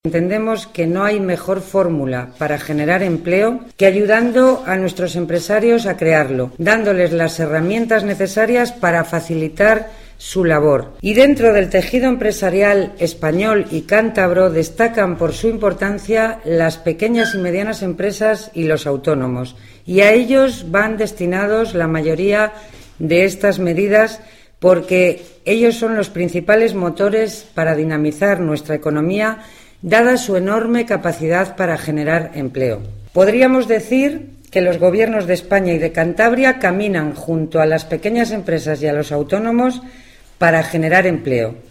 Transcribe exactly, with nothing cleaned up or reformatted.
Entendemos que no hay mejor fórmula para generar empleo que ayudando a nuestros empresarios a crearlo, dándoles las herramientas necesarias para facilitar su labor. Y dentro del tejido empresarial español y cántabro destacan por su importancia las pequeñas y medianas empresas y los autónomos. Y a ellos van destinados la mayoría de estas medidas porque ellos son los principales motores para dinamizar nuestra economía, dada su enorme capacidad para generar empleo. Podríamos decir que los gobiernos de España y de Cantabria caminan junto a las pequeñas empresas y a los autónomos para generar empleo.